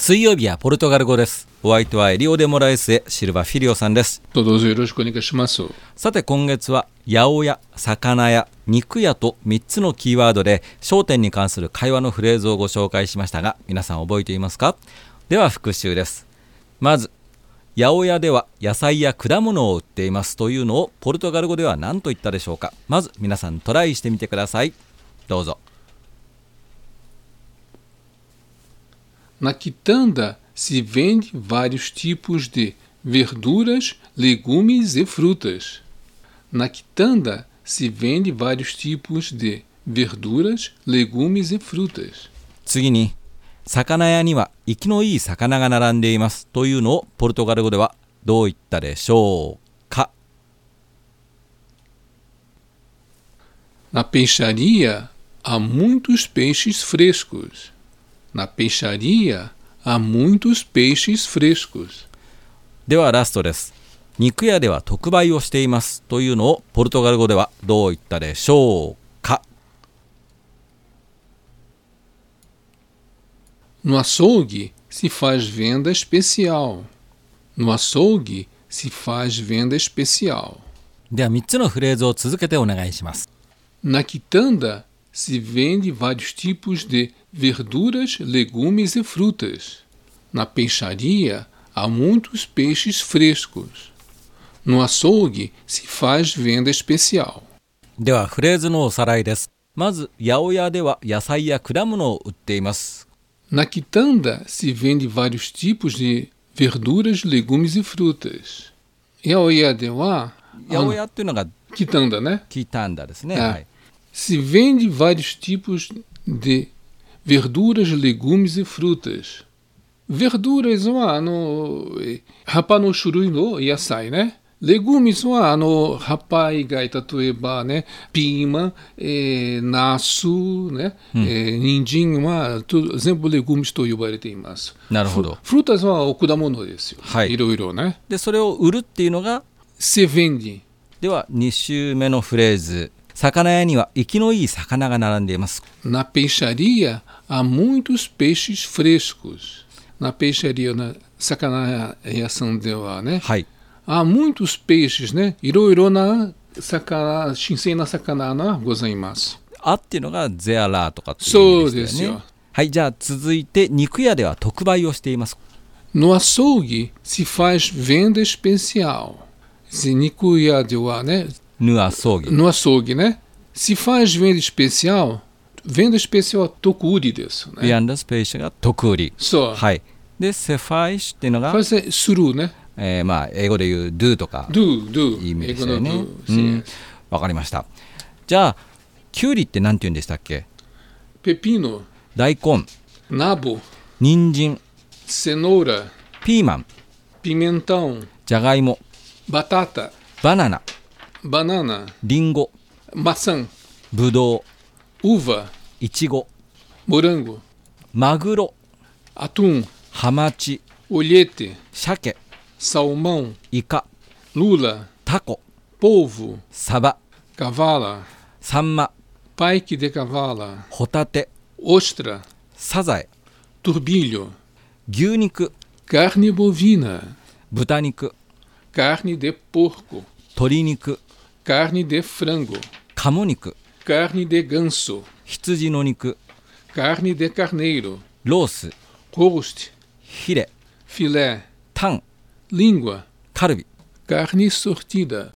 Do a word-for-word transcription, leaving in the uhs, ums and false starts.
水曜日はポルトガル語です。お相手はエリオデモラエスへシルバフィリオさんです。 どうぞよろしくお願いします。 さて今月は八百屋、魚屋、肉屋とみっつのキーワードで商店に関する会話のフレーズをご紹介しましたが、皆さん覚えていますか？では復習です。まず八百屋では野菜や果物を売っていますというのをポルトガル語では何と言ったでしょうか。まず皆さんトライしてみてください。どうぞ。 Na quitanda se vende vários tipos de verduras, legumes e frutas. Na quitanda se vende vários tipos de verduras, legumes e frutas. 次に魚屋には生きのいい魚が並んでいますというのをポルトガル語ではどう言ったでしょうか。 Na peixaria há muitos peixes frescos. Na peixaria há muitos peixes frescos. ではラストです。肉屋では特売をしていますというのをポルトガル語ではどう言ったでしょうか。 No açougue se faz venda especial. No açougue se faz venda especial. ではみっつのフレーズを続けてお願いします。 Na quitanda se vende vários tipos de verduras, legumes e frutas. Na peixaria há muitos peixes frescos. No açougue se faz venda especial. ではフレーズのおさらいです。まず八百屋では野菜や果物を売っています。 Na quitanda se vende vários tipos de verduras, legumes e frutas. 八百屋では八百屋っていうのが quitanda, né? 聞いたんだですね。 É. はい。 Se vende vários tipos de verduras, legumes e frutas. Verduras はあの葉っぱの種類の野菜ね。Legumes はあの葉っぱ以外、例えばね、ピーマン、えー、ナスね、うんえー、人参はと全部レグミスと呼ばれています。 なるほど。 フルータスは果物ですよ。 はい。いろいろね。 で、それを売るっていうのが Se vende。 ではに週目のフレーズ。魚屋には生きのいい魚が並んでいます。 Na peixaria há muitos peixes frescos. Na peixaria, na 魚屋さんではね。 はい。 há muitos peixes ね。いろいろな魚、新鮮な魚がございます。 あっていうのがゼアラーとかっていう意味ですよね。そうですよ。はい、じゃあ続いて肉屋では特売をしています。 No açougue se faz venda especial. 肉屋ではね。 No açougue. No açougue, né? Se faz venda especial, venda especial é 特売りですね。 Venda special が特売り。 そう。 はい。で、se faz っていうのが、 faz するね。 えー、まあ英語で言う do とか do do いい意味ですよね。 英語の do、 うん、わかりました。じゃあキュウリって何て言うんでしたっけ？ ペピノ、 大根、 ナボ、 人参、 cenoura、 ピーマン、 pimentão、 じゃがいも、 batata、 バナナ、 banana、 リンゴ、 maçã、 ぶどう、 uva、 いちご、 morango、 マグロ、 atum、 ハマチ、 olhete、 鮭、 salmão、 イカ、 lula、 タコ、 polvo、 サバ、 cavala、 サンマ、 paique de cavala、 ホタテ、 ostra、 サザエ、 turbilho、 牛肉、 carne bovina、 豚肉、 carne de porco、 鶏肉、 carne de frango、 鴨肉、 carne de ganso、 羊の肉、 carne de carneiro、 ロース、 roast、 ヒレ、 filé、 タン、 língua、 カルビ。 carne sortida。